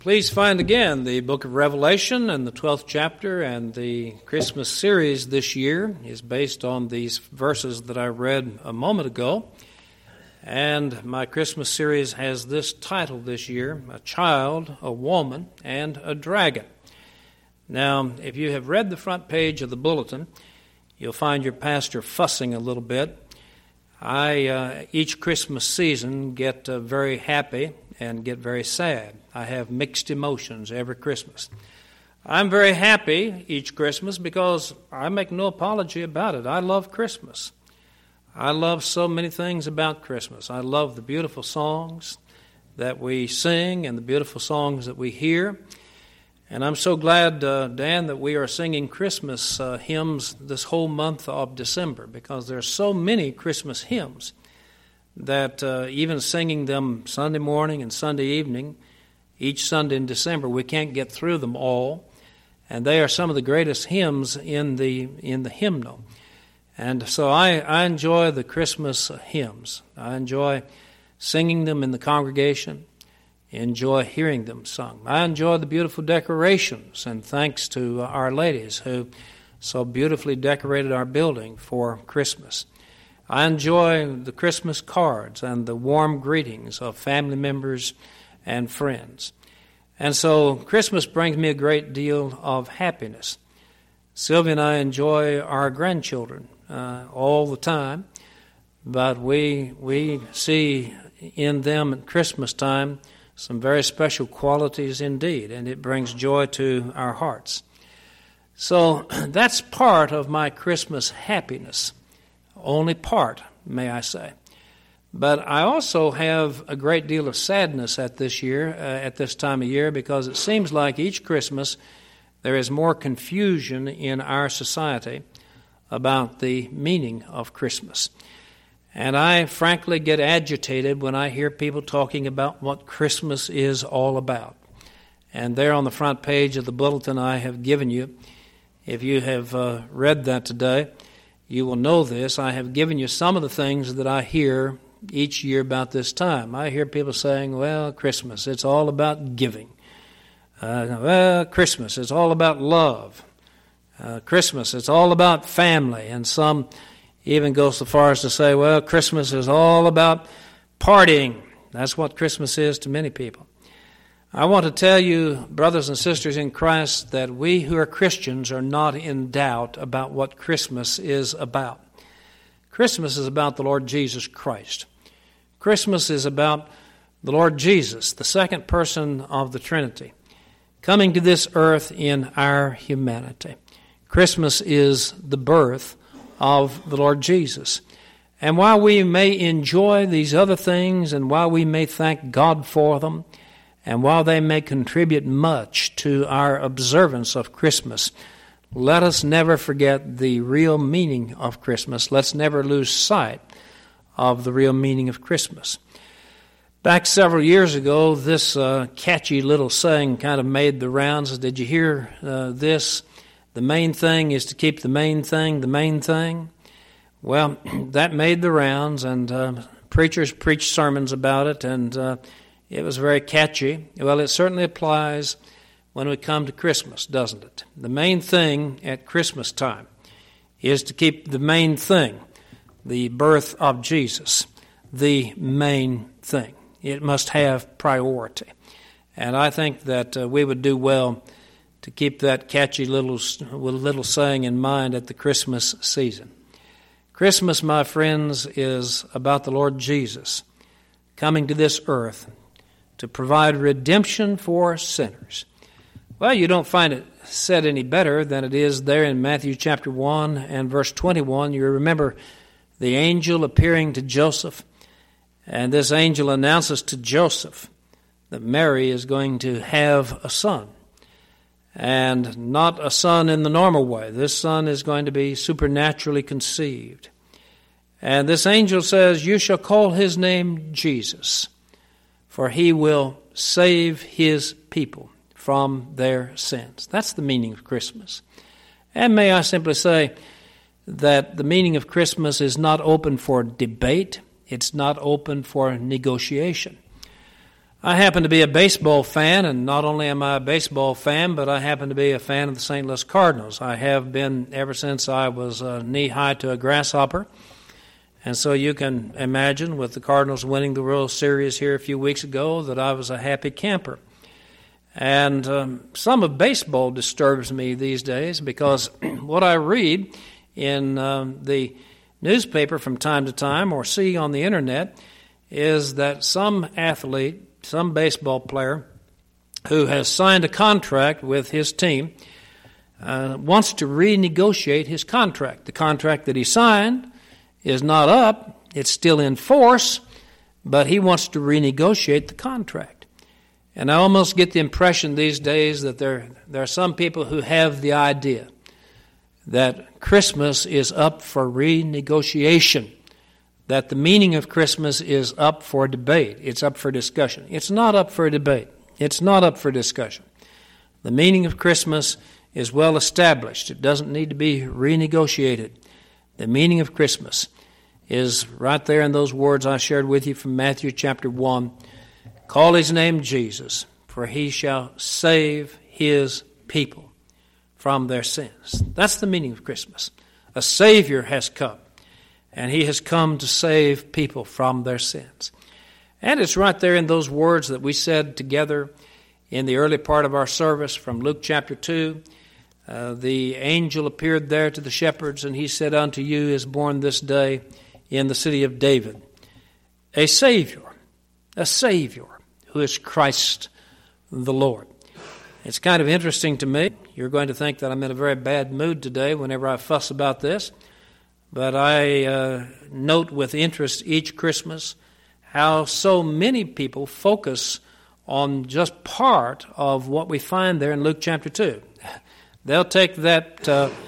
Please find again the book of Revelation and the 12th chapter, and the Christmas series this year is based on these verses that I read a moment ago. And my Christmas series has this title this year: A Child, a Woman, and a Dragon. Now, if you have read the front page of the bulletin, you'll find your pastor fussing a little bit. I, each Christmas season, get very happy and get very sad. I have mixed emotions every Christmas. I'm very happy each Christmas because I make no apology about it. I love Christmas. I love so many things about Christmas. I love the beautiful songs that we sing and the beautiful songs that we hear. And I'm so glad, Dan, that we are singing Christmas hymns this whole month of December, because there are so many Christmas hymns that even singing them Sunday morning and Sunday evening, each Sunday in December, we can't get through them all. And they are some of the greatest hymns in the hymnal. And so I enjoy the Christmas hymns. I enjoy singing them in the congregation, enjoy hearing them sung. I enjoy the beautiful decorations, and thanks to our ladies who so beautifully decorated our building for Christmas. I enjoy the Christmas cards and the warm greetings of family members and friends. And so Christmas brings me a great deal of happiness. Sylvia and I enjoy our grandchildren all the time, but we see in them at Christmas time some very special qualities indeed, and it brings joy to our hearts. So that's part of my Christmas happiness, only part, may I say. But I also have a great deal of sadness at this time of year, because it seems like each Christmas there is more confusion in our society about the meaning of Christmas. And I frankly get agitated when I hear people talking about what Christmas is all about. And there on the front page of the bulletin I have given you, if you have read that today, you will know this. I have given you some of the things that I hear each year about this time. I hear people saying, well, Christmas, it's all about giving. Well, Christmas, it's all about love. Christmas, it's all about family. And some even go so far as to say, well, Christmas is all about partying. That's what Christmas is to many people. I want to tell you, brothers and sisters in Christ, that we who are Christians are not in doubt about what Christmas is about. Christmas is about the Lord Jesus Christ. Christmas is about the Lord Jesus, the second person of the Trinity, coming to this earth in our humanity. Christmas is the birth of the Lord Jesus. And while we may enjoy these other things, and while we may thank God for them, and while they may contribute much to our observance of Christmas, let us never forget the real meaning of Christmas. Let's never lose sight of the real meaning of Christmas. Back several years ago, this catchy little saying kind of made the rounds. Did you hear this? The main thing is to keep the main thing the main thing. Well, that made the rounds, and preachers preached sermons about it, and it was very catchy. Well, it certainly applies when we come to Christmas, doesn't it? The main thing at Christmas time is to keep the main thing, the birth of Jesus, the main thing. It must have priority. And I think that we would do well to keep that catchy little saying in mind at the Christmas season. Christmas, my friends, is about the Lord Jesus coming to this earth to provide redemption for sinners. Well, you don't find it said any better than it is there in Matthew chapter 1 and verse 21. You remember the angel appearing to Joseph, and this angel announces to Joseph that Mary is going to have a son. And not a son in the normal way. This son is going to be supernaturally conceived. And this angel says, you shall call his name Jesus, for he will save his people from their sins. That's the meaning of Christmas. And may I simply say that the meaning of Christmas is not open for debate. It's not open for negotiation. I happen to be a baseball fan, and not only am I a baseball fan, but I happen to be a fan of the St. Louis Cardinals. I have been ever since I was knee-high to a grasshopper. And so you can imagine, with the Cardinals winning the World Series here a few weeks ago, that I was a happy camper. And some of baseball disturbs me these days because what I read in the newspaper from time to time or see on the internet is that some athlete, some baseball player who has signed a contract with his team wants to renegotiate his contract. The contract that he signed is not up, it's still in force, but he wants to renegotiate the contract. And I almost get the impression these days that there are some people who have the idea that Christmas is up for renegotiation, that the meaning of Christmas is up for debate, it's up for discussion. It's not up for debate. It's not up for discussion. The meaning of Christmas is well established. It doesn't need to be renegotiated. The meaning of Christmas is right there in those words I shared with you from Matthew chapter 1. Call his name Jesus, for he shall save his people from their sins. That's the meaning of Christmas. A Savior has come, and he has come to save people from their sins. And it's right there in those words that we said together in the early part of our service from Luke chapter 2. The angel appeared there to the shepherds, and he said, unto you is born this day in the city of David a Savior who is Christ the Lord. It's kind of interesting to me. You're going to think that I'm in a very bad mood today whenever I fuss about this, but I note with interest each Christmas how so many people focus on just part of what we find there in Luke chapter 2. They'll take that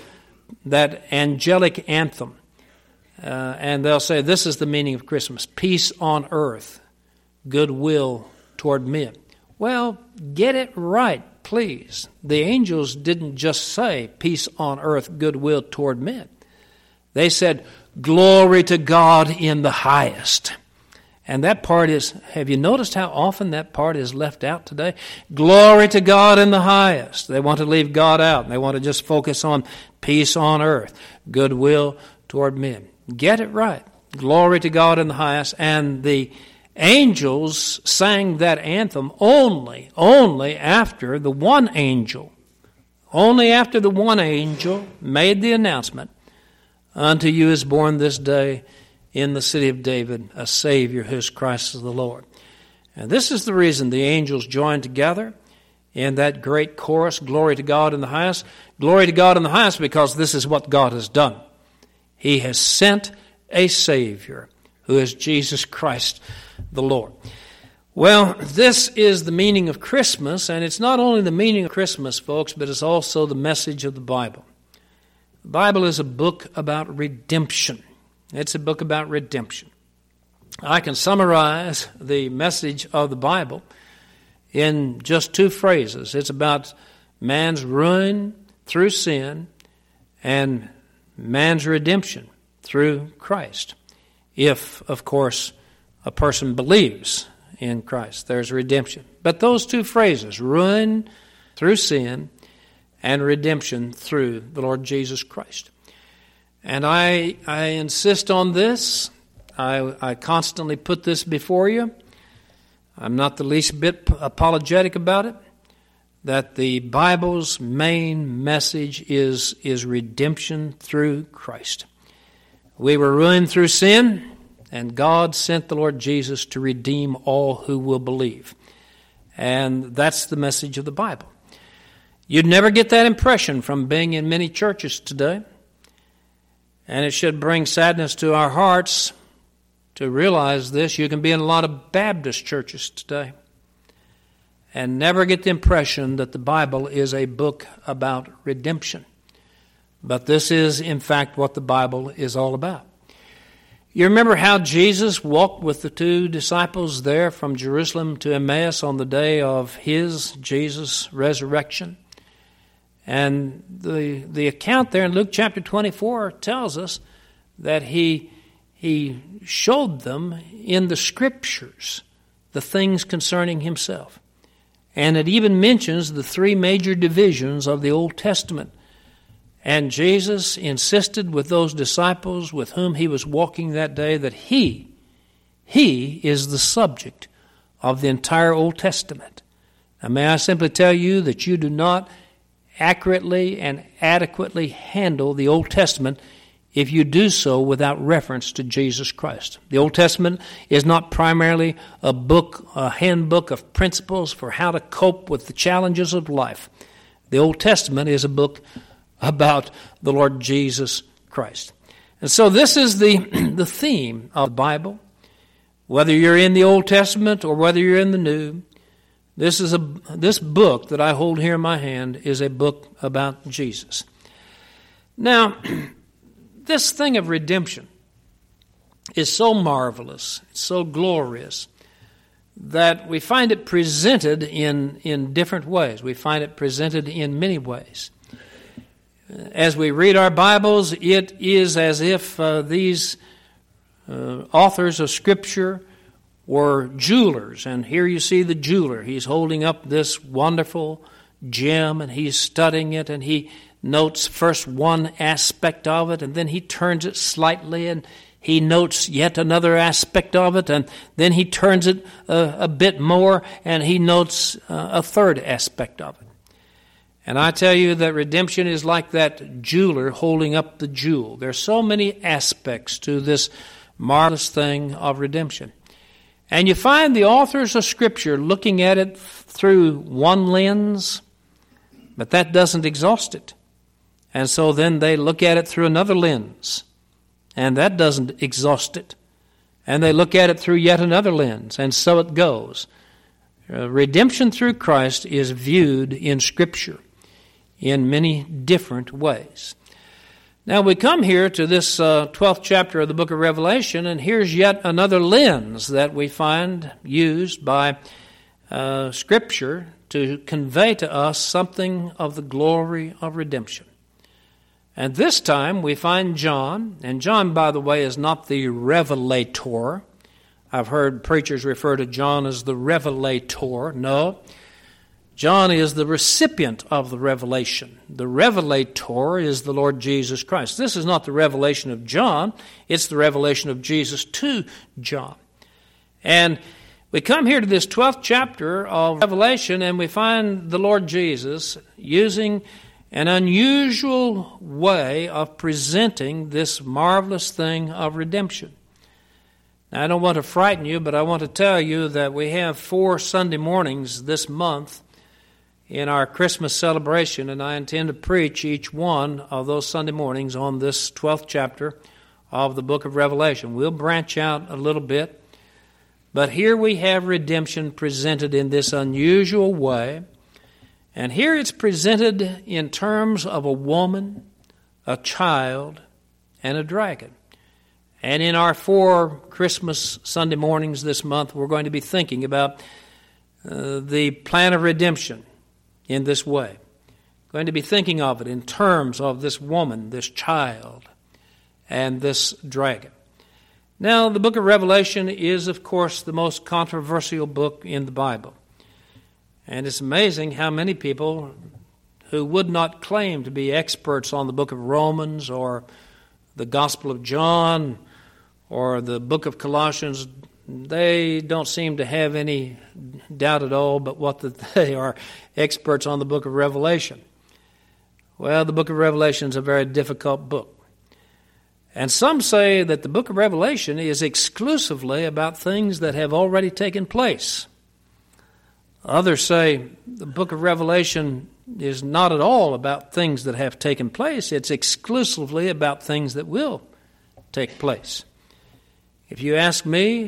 angelic anthem and they'll say, this is the meaning of Christmas, peace on earth, goodwill toward men. Well, get it right, please. The angels didn't just say peace on earth, goodwill toward men. They said, glory to God in the highest. And that part is, have you noticed how often that part is left out today? Glory to God in the highest. They want to leave God out. They want to just focus on peace on earth, goodwill toward men. Get it right. Glory to God in the highest. And the angels sang that anthem only after the one angel made the announcement, unto you is born this day in the city of David a Savior who is Christ the Lord. And this is the reason the angels joined together in that great chorus, glory to God in the highest. Glory to God in the highest, because this is what God has done. He has sent a Savior who is Jesus Christ the Lord. Well, this is the meaning of Christmas, and it's not only the meaning of Christmas, folks, but it's also the message of the Bible. The Bible is a book about redemption. It's a book about redemption. I can summarize the message of the Bible in just two phrases. It's about man's ruin through sin and man's redemption through Christ. If, of course, a person believes in Christ, there's redemption. But those two phrases, ruin through sin and redemption through the Lord Jesus Christ. And I insist on this. I constantly put this before you. I'm not the least bit apologetic about it, that the Bible's main message is redemption through Christ. We were ruined through sin, and God sent the Lord Jesus to redeem all who will believe. And that's the message of the Bible. You'd never get that impression from being in many churches today. And it should bring sadness to our hearts to realize this. You can be in a lot of Baptist churches today and never get the impression that the Bible is a book about redemption. But this is, in fact, what the Bible is all about. You remember how Jesus walked with the two disciples there from Jerusalem to Emmaus on the day of his, Jesus' resurrection? And the account there in Luke chapter 24 tells us that he showed them in the Scriptures the things concerning himself. And it even mentions the three major divisions of the Old Testament. And Jesus insisted with those disciples with whom he was walking that day that he is the subject of the entire Old Testament. Now, may I simply tell you that you do not accurately and adequately handle the Old Testament if you do so without reference to Jesus Christ. The Old Testament is not primarily a handbook of principles for how to cope with the challenges of life. The Old Testament is a book about the Lord Jesus Christ. And so this is the theme of the Bible. Whether you're in the Old Testament or whether you're in the New, this book that I hold here in my hand is a book about Jesus. Now, this thing of redemption is so marvelous, so glorious, that we find it presented in different ways. We find it presented in many ways. As we read our Bibles, it is as if these authors of Scripture were jewelers. And here you see the jeweler. He's holding up this wonderful gem, and he's studying it, and he notes first one aspect of it, and then he turns it slightly, and he notes yet another aspect of it, and then he turns it a bit more, and he notes a third aspect of it. And I tell you that redemption is like that jeweler holding up the jewel. There's so many aspects to this marvelous thing of redemption. And you find the authors of Scripture looking at it through one lens, but that doesn't exhaust it. And so then they look at it through another lens, and that doesn't exhaust it. And they look at it through yet another lens, and so it goes. Redemption through Christ is viewed in Scripture in many different ways. Now we come here to this 12th chapter of the book of Revelation, and here's yet another lens that we find used by Scripture to convey to us something of the glory of redemption. And this time we find John, and John, by the way, is not the revelator. I've heard preachers refer to John as the revelator. No, John is the recipient of the revelation. The revelator is the Lord Jesus Christ. This is not the revelation of John, it's the revelation of Jesus to John. And we come here to this 12th chapter of Revelation, and we find the Lord Jesus using an unusual way of presenting this marvelous thing of redemption. Now, I don't want to frighten you, but I want to tell you that we have 4 Sunday mornings this month in our Christmas celebration, and I intend to preach each one of those Sunday mornings on this 12th chapter of the book of Revelation. We'll branch out a little bit, but here we have redemption presented in this unusual way. And here it's presented in terms of a woman, a child, and a dragon. And in our 4 Christmas Sunday mornings this month, we're going to be thinking about the plan of redemption in this way. Going to be thinking of it in terms of this woman, this child, and this dragon. Now, the book of Revelation is, of course, the most controversial book in the Bible. And it's amazing how many people who would not claim to be experts on the book of Romans or the Gospel of John or the book of Colossians, they don't seem to have any doubt at all but what that they are experts on the book of Revelation. Well, the book of Revelation is a very difficult book. And some say that the book of Revelation is exclusively about things that have already taken place. Others say the book of Revelation is not at all about things that have taken place. It's exclusively about things that will take place. If you ask me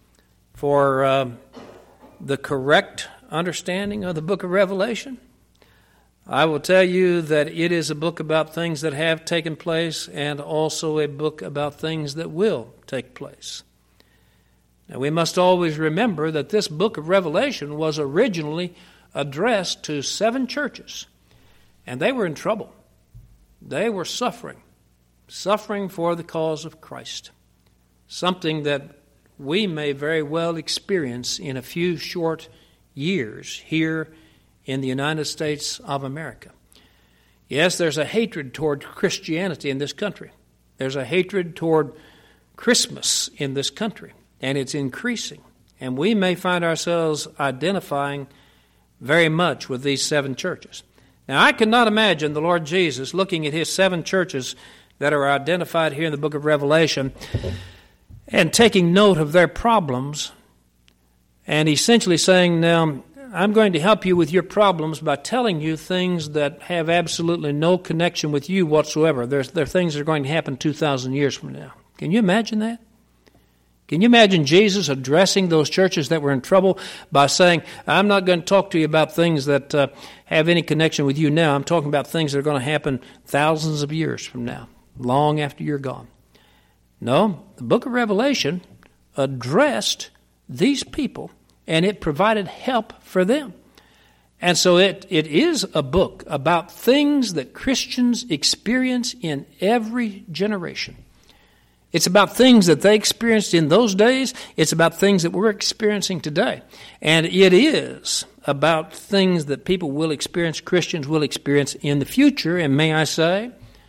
for the correct understanding of the book of Revelation, I will tell you that it is a book about things that have taken place and also a book about things that will take place. Now, we must always remember that this book of Revelation was originally addressed to 7 churches, and they were in trouble. They were suffering for the cause of Christ, something that we may very well experience in a few short years here in the United States of America. Yes, there's a hatred toward Christianity in this country. There's a hatred toward Christmas in this country, and it's increasing. And we may find ourselves identifying very much with these 7 churches. Now, I cannot imagine the Lord Jesus looking at his 7 churches that are identified here in the book of Revelation and taking note of their problems and essentially saying, now, I'm going to help you with your problems by telling you things that have absolutely no connection with you whatsoever. They're things that are going to happen 2,000 years from now. Can you imagine that? Can you imagine Jesus addressing those churches that were in trouble by saying, I'm not going to talk to you about things that have any connection with you now. I'm talking about things that are going to happen thousands of years from now, long after you're gone. No, the book of Revelation addressed these people, and it provided help for them. And so it is a book about things that Christians experience in every generation. It's about things that they experienced in those days. It's about things that we're experiencing today. And it is about things that people will experience, Christians will experience in the future. And may I say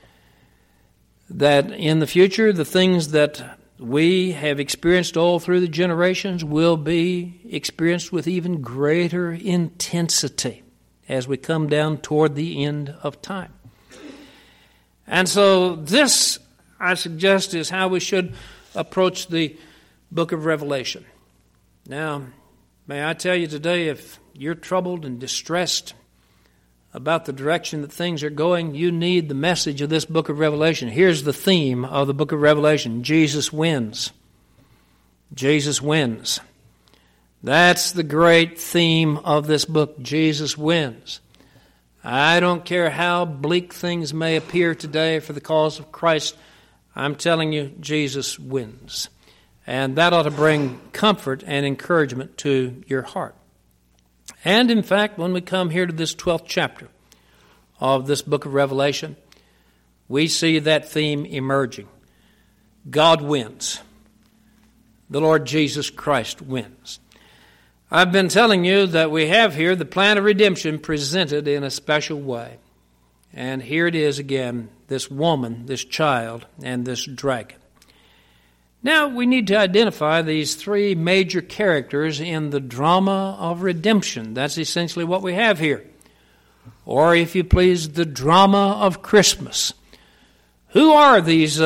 that in the future, the things that we have experienced all through the generations will be experienced with even greater intensity as we come down toward the end of time. And so this, I suggest, is how we should approach the book of Revelation. Now, may I tell you today, if you're troubled and distressed about the direction that things are going, you need the message of this book of Revelation. Here's the theme of the book of Revelation: Jesus wins. Jesus wins. That's the great theme of this book. Jesus wins. I don't care how bleak things may appear today for the cause of Christ. I'm telling you, Jesus wins. And that ought to bring comfort and encouragement to your heart. And in fact, when we come here to this 12th chapter of this book of Revelation, we see that theme emerging. God wins. The Lord Jesus Christ wins. I've been telling you that we have here the plan of redemption presented in a special way. And here it is again, this woman, this child, and this dragon. Now, we need to identify these 3 major characters in the drama of redemption. That's essentially what we have here. Or, if you please, the drama of Christmas. Who are these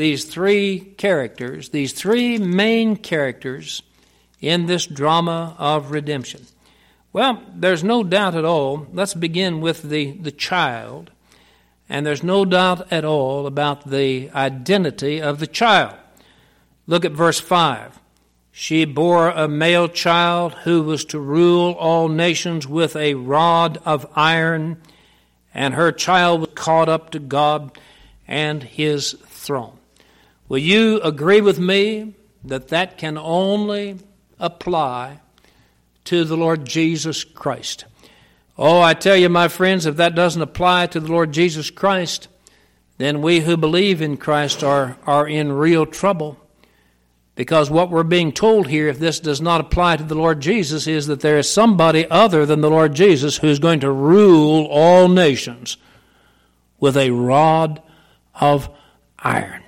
3 characters, these 3 main characters in this drama of redemption? Well, there's no doubt at all. Let's begin with the child. And there's no doubt at all about the identity of the child. Look at verse 5. She bore a male child who was to rule all nations with a rod of iron, and her child was caught up to God and his throne. Will you agree with me that that can only apply to the Lord Jesus Christ? Oh, I tell you, my friends, if that doesn't apply to the Lord Jesus Christ, then we who believe in Christ are in real trouble. Because what we're being told here, if this does not apply to the Lord Jesus, is that there is somebody other than the Lord Jesus who's going to rule all nations with a rod of iron.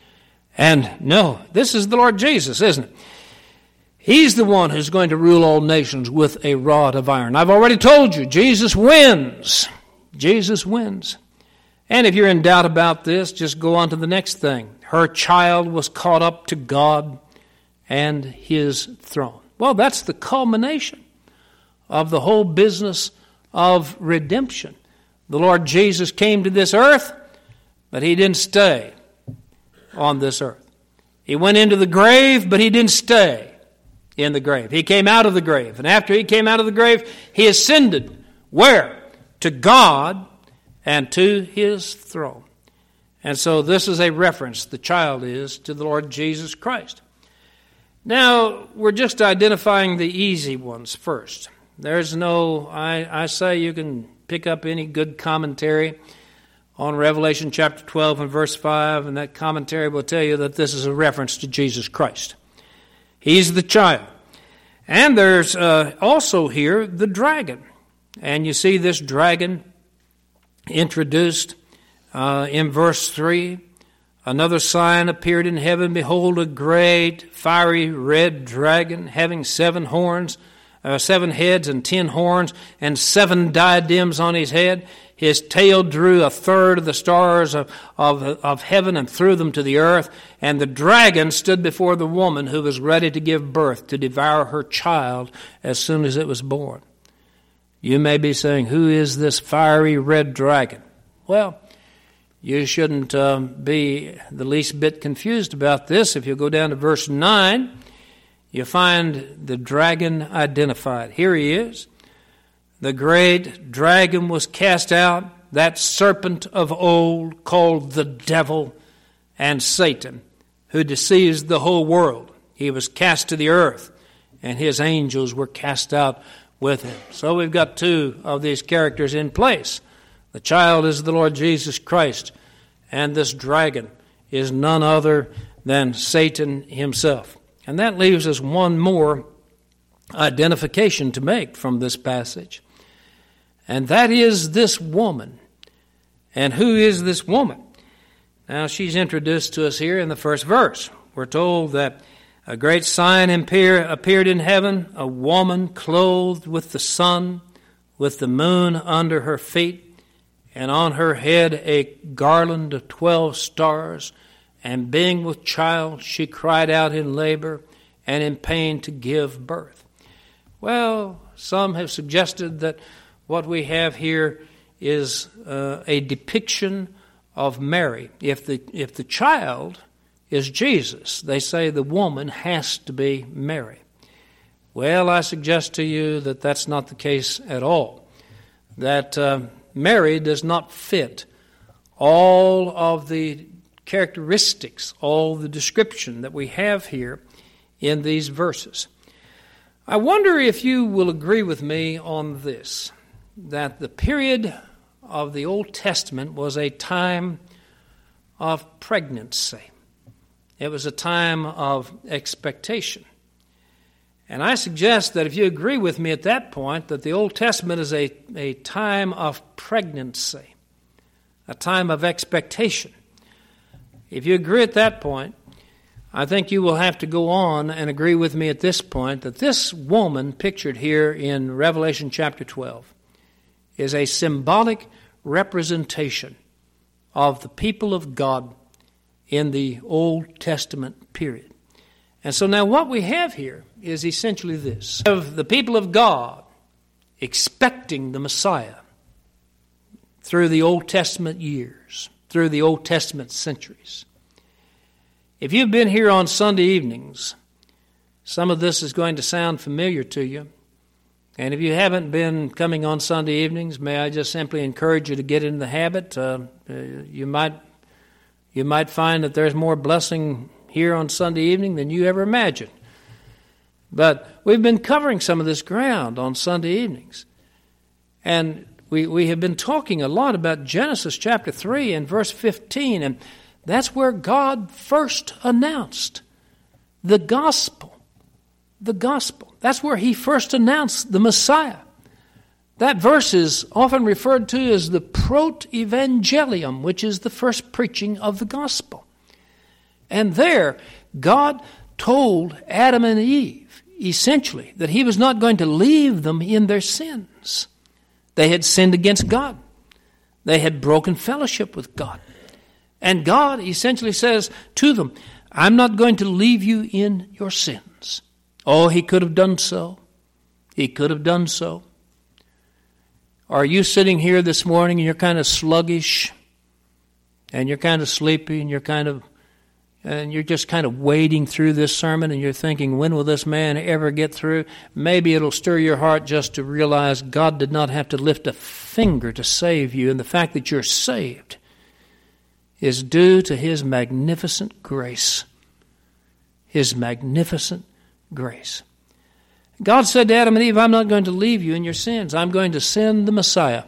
And no, this is the Lord Jesus, isn't it? He's the one who's going to rule all nations with a rod of iron. I've already told you, Jesus wins. Jesus wins. And if you're in doubt about this, just go on to the next thing. Her child was caught up to God and his throne. Well, that's the culmination of the whole business of redemption. The Lord Jesus came to this earth, but he didn't stay on this earth. He went into the grave, but he didn't stay in the grave. He came out of the grave. And after he came out of the grave, he ascended. Where? To God and to his throne. And so this is a reference, the child is, to the Lord Jesus Christ. Now, we're just identifying the easy ones first. There's no, I say you can pick up any good commentary on Revelation chapter 12 and verse 5, and that commentary will tell you that this is a reference to Jesus Christ. He's the child. And there's also here the dragon. And you see this dragon introduced in verse 3. Another sign appeared in heaven. Behold, a great fiery red dragon having 7 heads and 10 horns, and 7 diadems on his head. His tail drew 1/3 of the stars of heaven and threw them to the earth. And the dragon stood before the woman who was ready to give birth, to devour her child as soon as it was born. You may be saying, who is this fiery red dragon? Well, you shouldn't be the least bit confused about this. If you go down to verse 9, you find the dragon identified. Here he is. The great dragon was cast out, that serpent of old called the devil and Satan, who deceives the whole world. He was cast to the earth, and his angels were cast out with him. So we've got 2 of these characters in place. The child is the Lord Jesus Christ, and this dragon is none other than Satan himself. And that leaves us one more identification to make from this passage. And that is this woman. And who is this woman? Now, she's introduced to us here in the first verse. We're told that a great sign appeared in heaven, a woman clothed with the sun, with the moon under her feet, and on her head a garland of 12 stars. And being with child, she cried out in labor and in pain to give birth. Well, some have suggested that what we have here is a depiction of Mary. If the child is Jesus, they say the woman has to be Mary. Well, I suggest to you that that's not the case at all. That Mary does not fit all of the characteristics, all the description that we have here in these verses. I wonder if you will agree with me on this, that the period of the Old Testament was a time of pregnancy. It was a time of expectation. And I suggest that if you agree with me at that point, that the Old Testament is a time of pregnancy, a time of expectation. If you agree at that point, I think you will have to go on and agree with me at this point that this woman pictured here in Revelation chapter 12 is a symbolic representation of the people of God in the Old Testament period. And so now what we have here is essentially this. Of the people of God expecting the Messiah through the Old Testament years, through the Old Testament centuries. If you've been here on Sunday evenings, some of this is going to sound familiar to you. And if you haven't been coming on Sunday evenings, may I just simply encourage you to get into the habit. You might find that there's more blessing here on Sunday evening than you ever imagined. But we've been covering some of this ground on Sunday evenings. And we have been talking a lot about Genesis chapter 3 and verse 15. And that's where God first announced the gospel. The gospel. That's where he first announced the Messiah. That verse is often referred to as the Proto-Evangelium, which is the first preaching of the gospel. And there, God told Adam and Eve, essentially, that he was not going to leave them in their sins. They had sinned against God. They had broken fellowship with God. And God essentially says to them, I'm not going to leave you in your sins. Oh, he could have done so. He could have done so. Are you sitting here this morning and you're kind of sluggish and you're kind of sleepy and you're just kind of wading through this sermon and you're thinking, when will this man ever get through? Maybe it'll stir your heart just to realize God did not have to lift a finger to save you, and the fact that you're saved is due to his magnificent grace. His magnificent grace. God said to Adam and Eve, I'm not going to leave you in your sins. I'm going to send the Messiah.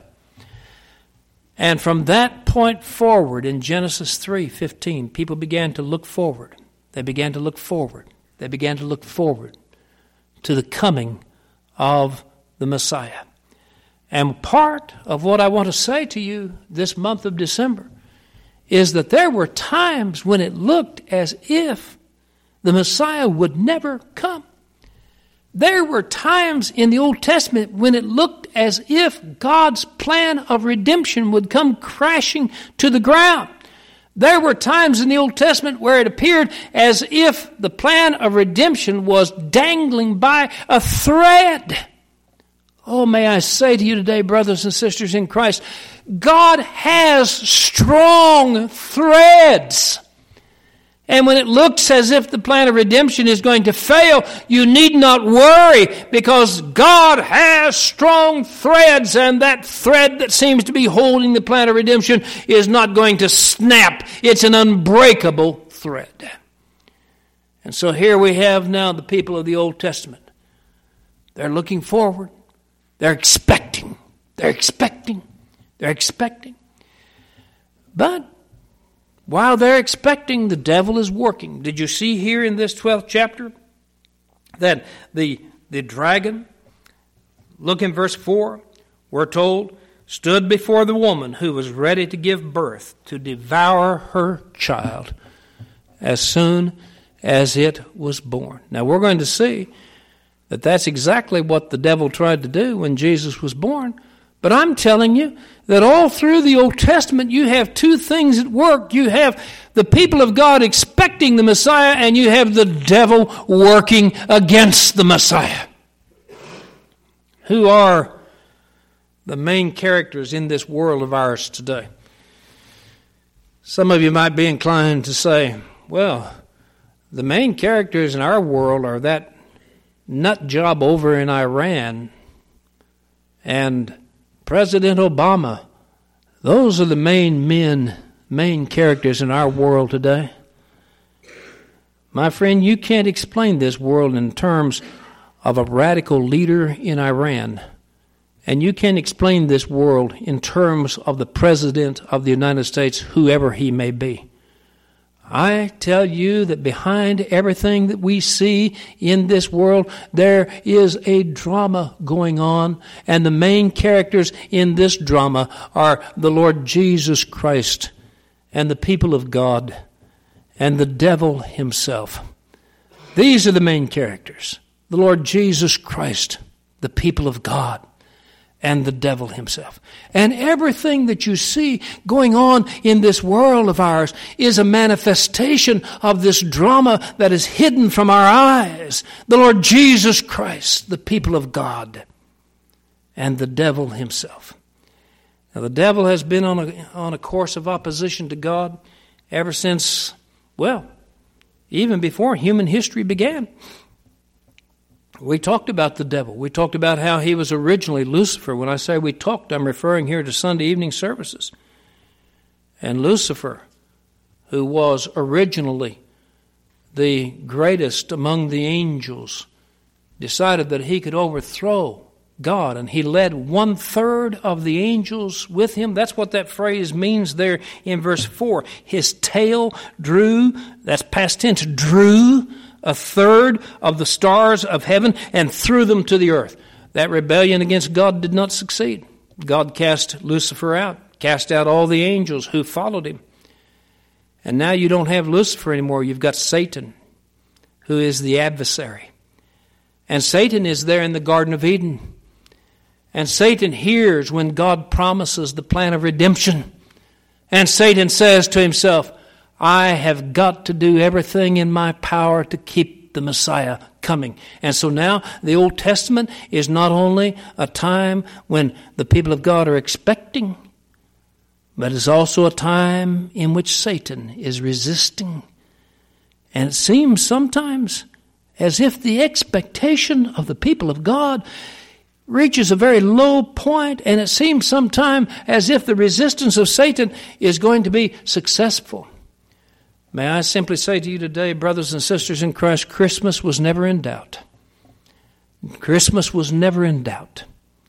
And from that point forward in Genesis 3:15, people began to look forward. They began to look forward. They began to look forward to the coming of the Messiah. And part of what I want to say to you this month of December is that there were times when it looked as if the Messiah would never come. There were times in the Old Testament when it looked as if God's plan of redemption would come crashing to the ground. There were times in the Old Testament where it appeared as if the plan of redemption was dangling by a thread. Oh, may I say to you today, brothers and sisters in Christ, God has strong threads. And when it looks as if the plan of redemption is going to fail, you need not worry, because God has strong threads, and that thread that seems to be holding the plan of redemption is not going to snap. It's an unbreakable thread. And so here we have now the people of the Old Testament. They're looking forward. They're expecting. They're expecting. They're expecting. But while they're expecting, the devil is working. Did you see here in this 12th chapter that the dragon, look in verse 4, we're told, stood before the woman who was ready to give birth to devour her child as soon as it was born. Now we're going to see that that's exactly what the devil tried to do when Jesus was born. But I'm telling you that all through the Old Testament you have two things at work. You have the people of God expecting the Messiah, and you have the devil working against the Messiah. Who are the main characters in this world of ours today? Some of you might be inclined to say, well, the main characters in our world are that nut job over in Iran and President Obama. Those are the main characters in our world today. My friend, you can't explain this world in terms of a radical leader in Iran. And you can't explain this world in terms of the President of the United States, whoever he may be. I tell you that behind everything that we see in this world, there is a drama going on, and the main characters in this drama are the Lord Jesus Christ and the people of God and the devil himself. These are the main characters: the Lord Jesus Christ, the people of God, and the devil himself. And everything that you see going on in this world of ours is a manifestation of this drama that is hidden from our eyes. The Lord Jesus Christ, the people of God, and the devil himself. Now, the devil has been on a course of opposition to God ever since, well, even before human history began. We talked about the devil. We talked about how he was originally Lucifer. When I say we talked, I'm referring here to Sunday evening services. And Lucifer, who was originally the greatest among the angels, decided that he could overthrow God, and he led 1/3 of the angels with him. That's what that phrase means there in verse 4. His tail drew, that's past tense, drew 1/3 of the stars of heaven and threw them to the earth. That rebellion against God did not succeed. God cast Lucifer out, cast out all the angels who followed him. And now you don't have Lucifer anymore. You've got Satan, who is the adversary. And Satan is there in the Garden of Eden. And Satan hears when God promises the plan of redemption. And Satan says to himself, I have got to do everything in my power to keep the Messiah coming. And so now the Old Testament is not only a time when the people of God are expecting, but it's also a time in which Satan is resisting. And it seems sometimes as if the expectation of the people of God reaches a very low point, and it seems sometimes as if the resistance of Satan is going to be successful. May I simply say to you today, brothers and sisters in Christ, Christmas was never in doubt. Christmas was never in doubt.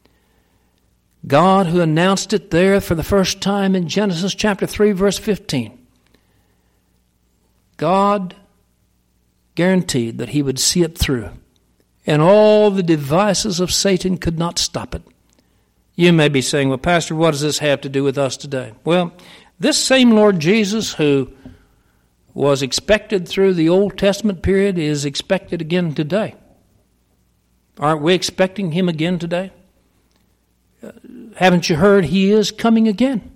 God, who announced it there for the first time in Genesis chapter 3, verse 15. God guaranteed that he would see it through. And all the devices of Satan could not stop it. You may be saying, well, Pastor, what does this have to do with us today? Well, this same Lord Jesus who was expected through the Old Testament period is expected again today. Aren't we expecting him again today? Haven't you heard he is coming again?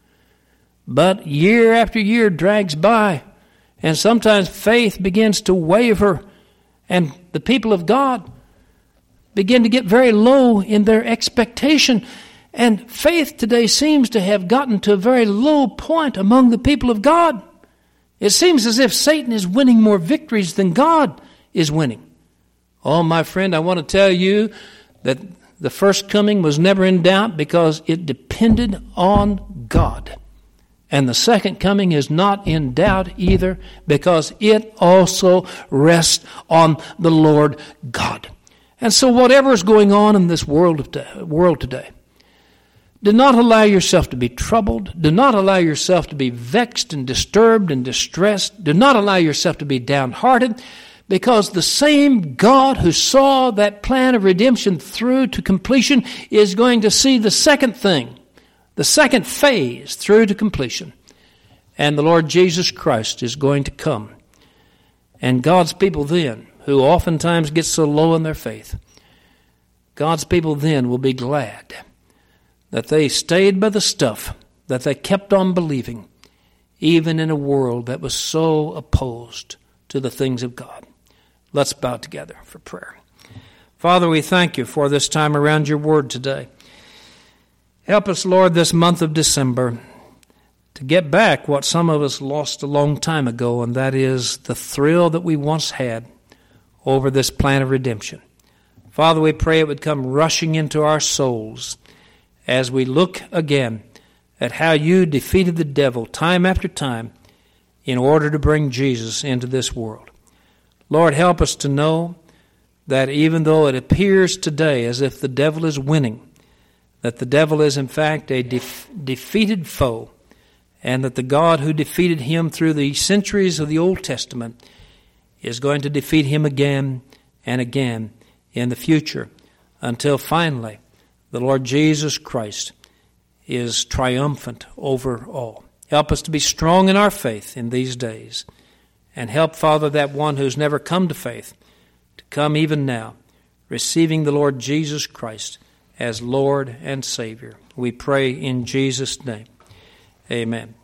But year after year drags by, and sometimes faith begins to waver, and the people of God begin to get very low in their expectation. And faith today seems to have gotten to a very low point among the people of God. It seems as if Satan is winning more victories than God is winning. Oh, my friend, I want to tell you that the first coming was never in doubt because it depended on God. And the second coming is not in doubt either because it also rests on the Lord God. And so whatever is going on in this world today, do not allow yourself to be troubled. Do not allow yourself to be vexed and disturbed and distressed. Do not allow yourself to be downhearted, because the same God who saw that plan of redemption through to completion is going to see the second thing, the second phase through to completion. And the Lord Jesus Christ is going to come. And God's people then, who oftentimes get so low in their faith, God's people then will be glad that they stayed by the stuff, that they kept on believing, even in a world that was so opposed to the things of God. Let's bow together for prayer. Father, we thank you for this time around your word today. Help us, Lord, this month of December to get back what some of us lost a long time ago, and that is the thrill that we once had over this plan of redemption. Father, we pray it would come rushing into our souls as we look again at how you defeated the devil time after time in order to bring Jesus into this world. Lord, help us to know that even though it appears today as if the devil is winning, that the devil is in fact a defeated foe, and that the God who defeated him through the centuries of the Old Testament is going to defeat him again and again in the future, until finally the Lord Jesus Christ is triumphant over all. Help us to be strong in our faith in these days. And help, Father, that one who's never come to faith to come even now, receiving the Lord Jesus Christ as Lord and Savior. We pray in Jesus' name. Amen.